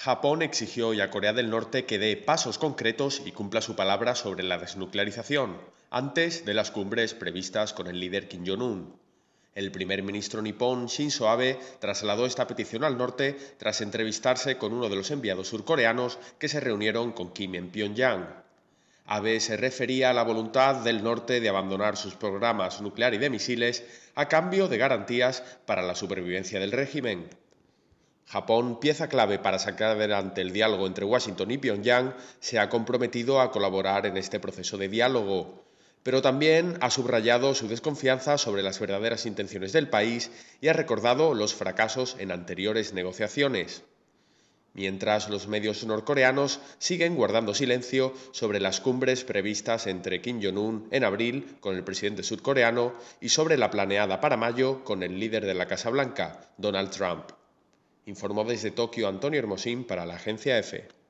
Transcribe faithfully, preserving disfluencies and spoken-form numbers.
Japón exigió hoy a Corea del Norte que dé pasos concretos y cumpla su palabra sobre la desnuclearización, antes de las cumbres previstas con el líder Kim Jong-un. El primer ministro nipón Shinzo Abe trasladó esta petición al norte tras entrevistarse con uno de los enviados surcoreanos que se reunieron con Kim en Pyongyang. Abe se refería a la voluntad del norte de abandonar sus programas nuclear y de misiles a cambio de garantías para la supervivencia del régimen. Japón, pieza clave para sacar adelante el diálogo entre Washington y Pyongyang, se ha comprometido a colaborar en este proceso de diálogo, pero también ha subrayado su desconfianza sobre las verdaderas intenciones del país y ha recordado los fracasos en anteriores negociaciones. Mientras los medios norcoreanos siguen guardando silencio sobre las cumbres previstas entre Kim Jong-un en abril con el presidente surcoreano y sobre la planeada para mayo con el líder de la Casa Blanca, Donald Trump. Informó desde Tokio Antonio Hermosín para la agencia EFE.